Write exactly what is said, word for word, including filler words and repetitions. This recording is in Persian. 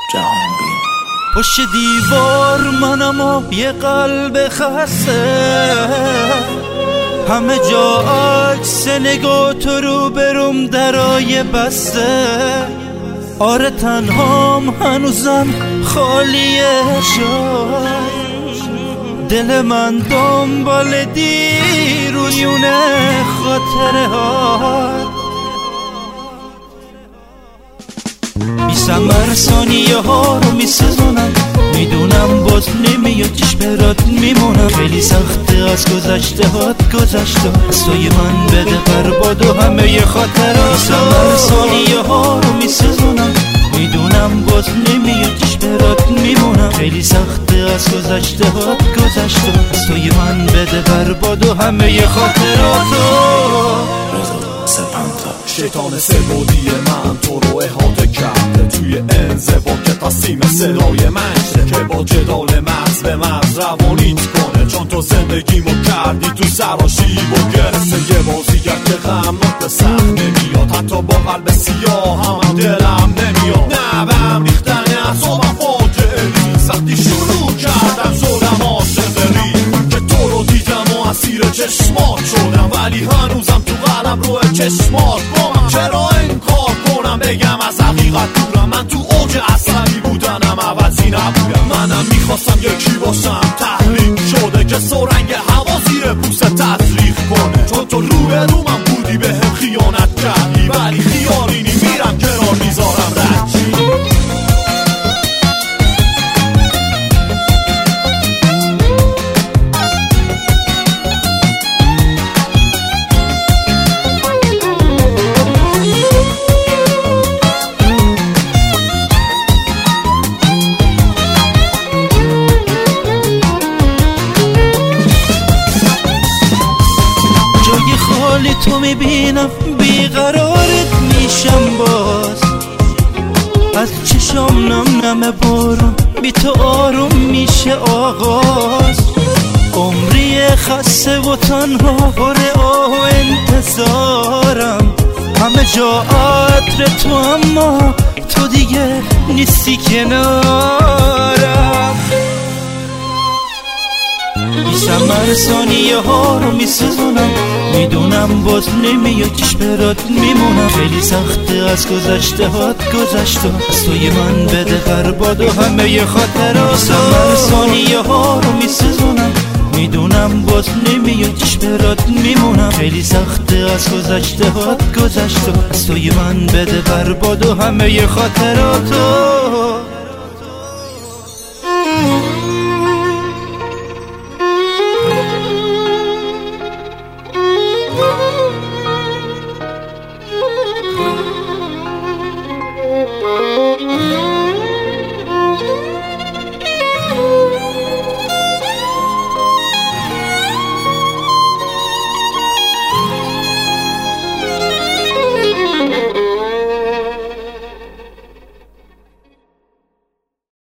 جهان بین. پشت دیوار منم و یه قلب خسته، همه جا عکس نگاه تو رو برم درای بسته. آره تنهام هنوزم خالیه جای، دل من دنبال دیروزونه خاطره ها. میسمر ثانیه ها رو میسزونم، میدونم باز نمیاد چشمرات میمونم. خیلی سخته از گذشته هات گذشته، از توی من بده برباد و همه خاطرات. میسمر ثانیه ها رو میسزونم، میدونم باز نمیاد چشمرات میمونم. خیلی سخته از گذشته هات گذشته، از توی من بده برباد و همه خاطرات. شیطان سه‌بعدی من تو رو احاطه کرده، توی انزوا که تصمیم صدای من شه، که با جدال مغز به مغز روانیت کنه. چون تو زندگیمو کردی تو سراشیب و گرسه، یه بازیگر که غم به سخت نمیاد، حتی با قلب سیاه هم, هم دلم نمیاد. نه به هم ریختن اعصابم فاجعه نیست، وقتی شروع کردم شدم عاشق که تو رو دیدم و اسیر چشمات شدم، ولی هنوزم تو قلم روی چشمات بامم. چرا انکار کنم بگم از حقیقت دورم، من تو اوج عصبی بودنم عوضی نبودم. منم میخواستم یکی باشم تحریک شده که سرنگ هوا زیر پوست تزریق کنه. چون تو روی رو من بودی به هم خیانت کردی، ولی خیالینی میرم کنار میذارم رد. تو میبینم بیقرارت میشم باز، از چشام نم نم بارون بی تو آروم میشه آغاز. عمری خسته و تنها باره آه و انتظارم، همه جا عطر تو اما تو دیگه نیستی کنارم. میسمر ثانیه ها رو میسزونم، میدونم باز نمیاد چشمرات میمونم. خیلی سخته از گذشته هات گذشته، از توی من بده برباد و همه خاطرات. میسمر ثانیه ها رو میسزونم، میدونم باز نمیاد چشمرات میمونم. خیلی سخته از گذشته هات گذشته، از توی من بده برباد و همه خاطرات.